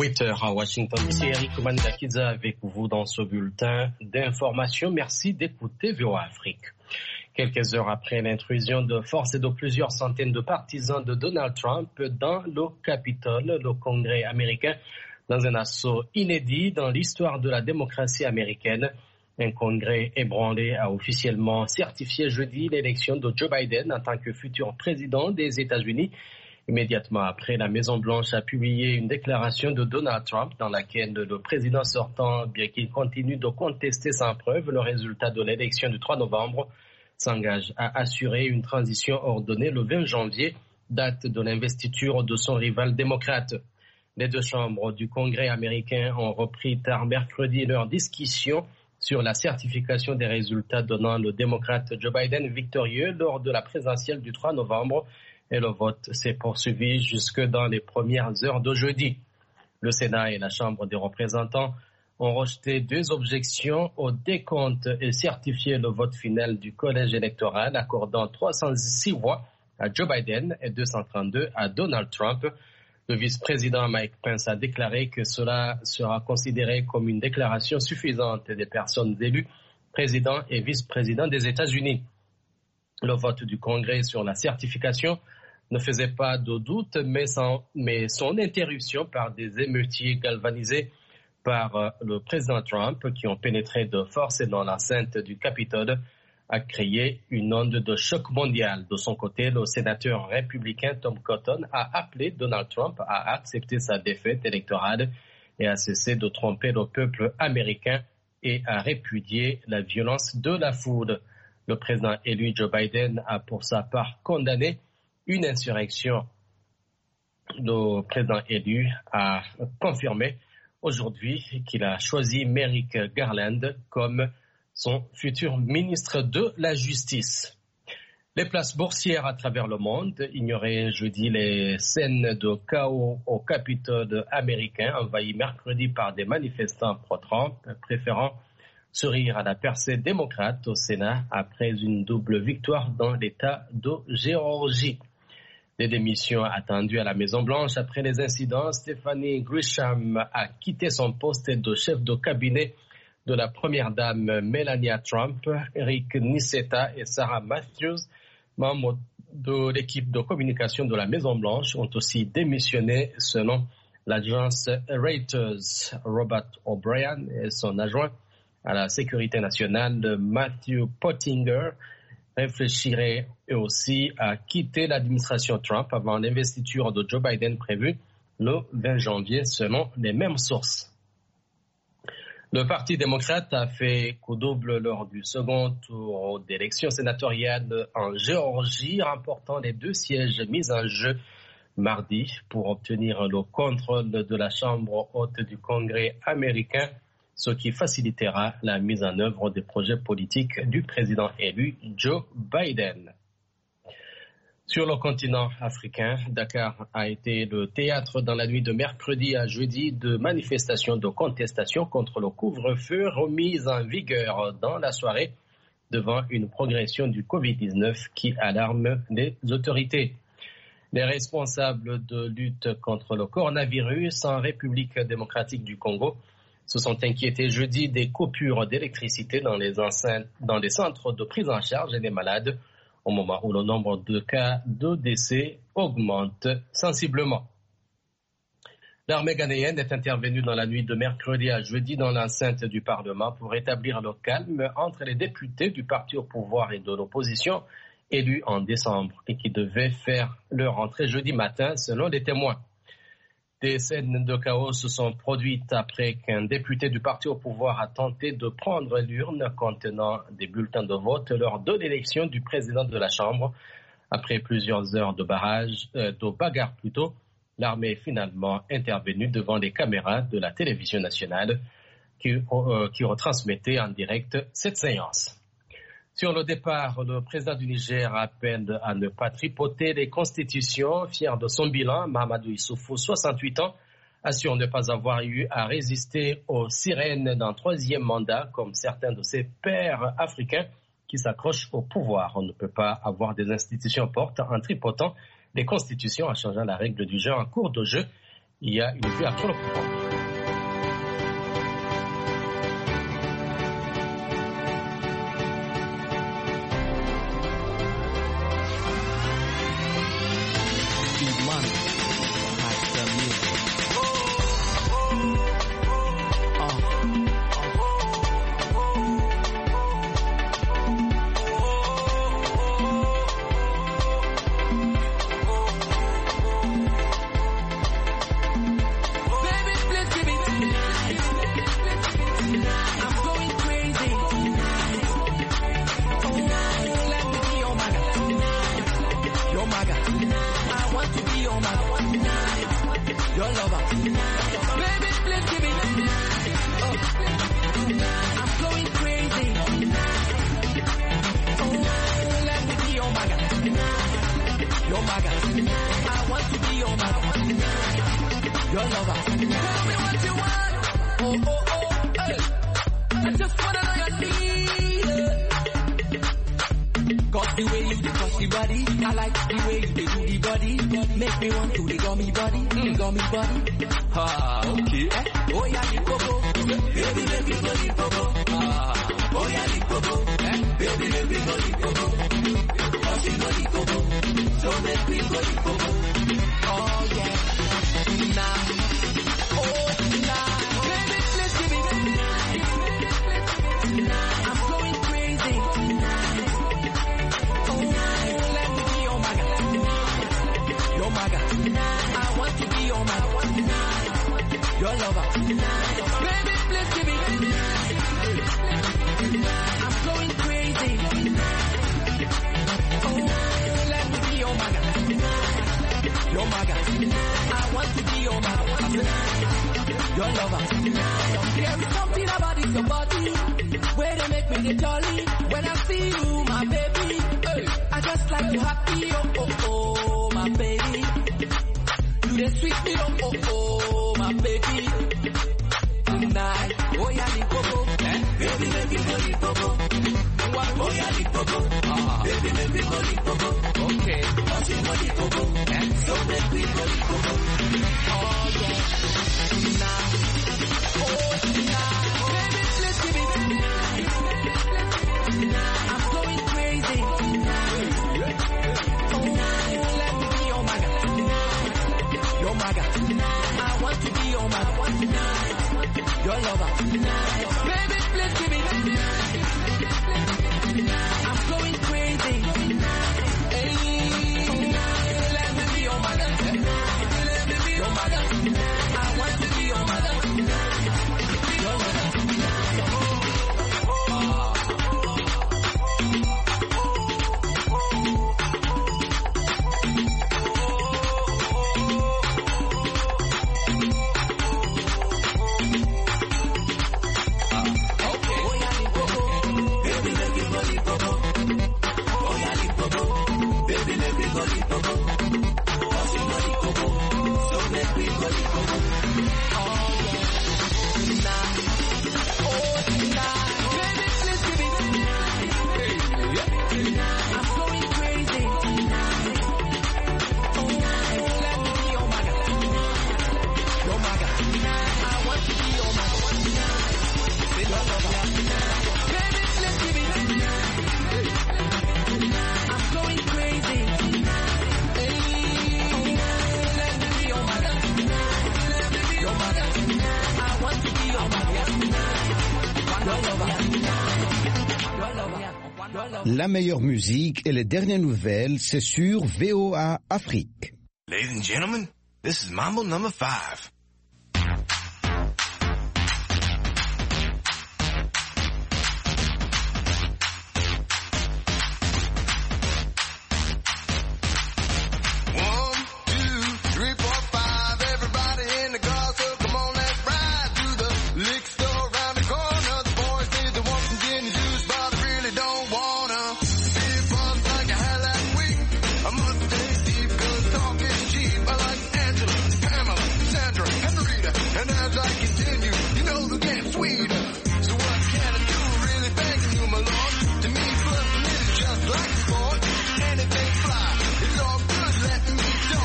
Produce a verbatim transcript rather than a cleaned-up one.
huit heures à Washington. Ici Eric Mandakiza avec vous dans ce bulletin d'information. Merci d'écouter V O A Afrique. Quelques heures après l'intrusion de force et de plusieurs centaines de partisans de Donald Trump dans le Capitole, le Congrès américain, dans un assaut inédit dans l'histoire de la démocratie américaine, un congrès ébranlé a officiellement certifié jeudi l'élection de Joe Biden en tant que futur président des États-Unis. Immédiatement après, la Maison-Blanche a publié une déclaration de Donald Trump dans laquelle le président sortant, bien qu'il continue de contester sans preuve le résultat de l'élection du trois novembre, s'engage à assurer une transition ordonnée le vingt janvier, date de l'investiture de son rival démocrate. Les deux chambres du Congrès américain ont repris tard mercredi leur discussion sur la certification des résultats donnant le démocrate Joe Biden victorieux lors de la présidentielle du trois novembre. Et le vote s'est poursuivi jusque dans les premières heures de jeudi. Le Sénat et la Chambre des représentants ont rejeté deux objections au décompte et certifié le vote final du collège électoral, accordant trois cent six voix à Joe Biden et deux cent trente-deux à Donald Trump. Le vice-président Mike Pence a déclaré que cela sera considéré comme une déclaration suffisante des personnes élues président et vice-président des États-Unis. Le vote du Congrès sur la certification ne faisait pas de doute, mais, sans, mais son interruption par des émeutiers galvanisés par euh, le président Trump qui ont pénétré de force dans l'enceinte du Capitole a créé une onde de choc mondial. De son côté, le sénateur républicain Tom Cotton a appelé Donald Trump à accepter sa défaite électorale et à cesser de tromper le peuple américain et à répudier la violence de la foule. Le président élu Joe Biden a pour sa part condamné une insurrection. Le président élu a confirmé aujourd'hui qu'il a choisi Merrick Garland comme son futur ministre de la Justice. Les places boursières à travers le monde ignoraient jeudi les scènes de chaos au Capitole américain envahi mercredi par des manifestants pro-Trump préférant sourire à la percée démocrate au Sénat après une double victoire dans l'État de Géorgie. Des démissions attendues à la Maison-Blanche après les incidents, Stephanie Grisham a quitté son poste de chef de cabinet de la première dame Melania Trump. Eric Niceta et Sarah Matthews, membres de l'équipe de communication de la Maison-Blanche, ont aussi démissionné selon l'agence Reuters. Robert O'Brien et son adjoint à la sécurité nationale, Matthew Pottinger, réfléchirait aussi à quitter l'administration Trump avant l'investiture de Joe Biden prévue le vingt janvier selon les mêmes sources. Le Parti démocrate a fait coup double lors du second tour d'élection sénatoriale en Géorgie, remportant les deux sièges mis en jeu mardi pour obtenir le contrôle de la Chambre haute du Congrès américain, ce qui facilitera la mise en œuvre des projets politiques du président élu Joe Biden. Sur le continent africain, Dakar a été le théâtre dans la nuit de mercredi à jeudi de manifestations de contestation contre le couvre-feu remis en vigueur dans la soirée devant une progression du covid dix-neuf qui alarme les autorités. Les responsables de lutte contre le coronavirus en République démocratique du Congo se sont inquiétés jeudi des coupures d'électricité dans les enceintes, dans les centres de prise en charge des malades, au moment où le nombre de cas de décès augmente sensiblement. L'armée ghanéenne est intervenue dans la nuit de mercredi à jeudi dans l'enceinte du Parlement pour rétablir le calme entre les députés du parti au pouvoir et de l'opposition élus en décembre et qui devaient faire leur entrée jeudi matin selon les témoins. Des scènes de chaos se sont produites après qu'un député du parti au pouvoir a tenté de prendre l'urne contenant des bulletins de vote lors de l'élection du président de la Chambre. Après plusieurs heures de barrage, euh, de bagarre plutôt, l'armée est finalement intervenue devant les caméras de la télévision nationale qui, euh, qui retransmettait en direct cette séance. Sur le départ, le président du Niger appelle à ne pas tripoter les constitutions. Fier de son bilan, Mahamadou Issoufou, soixante-huit ans, assure ne pas avoir eu à résister aux sirènes d'un troisième mandat comme certains de ses pairs africains qui s'accrochent au pouvoir. On ne peut pas avoir des institutions fortes en tripotant les constitutions en changeant la règle du jeu en cours de jeu. il y a une vue à tout le pouvoir. La meilleure musique et les dernières nouvelles, c'est sur V O A Afrique. Ladies and gentlemen, this is Mambo number five.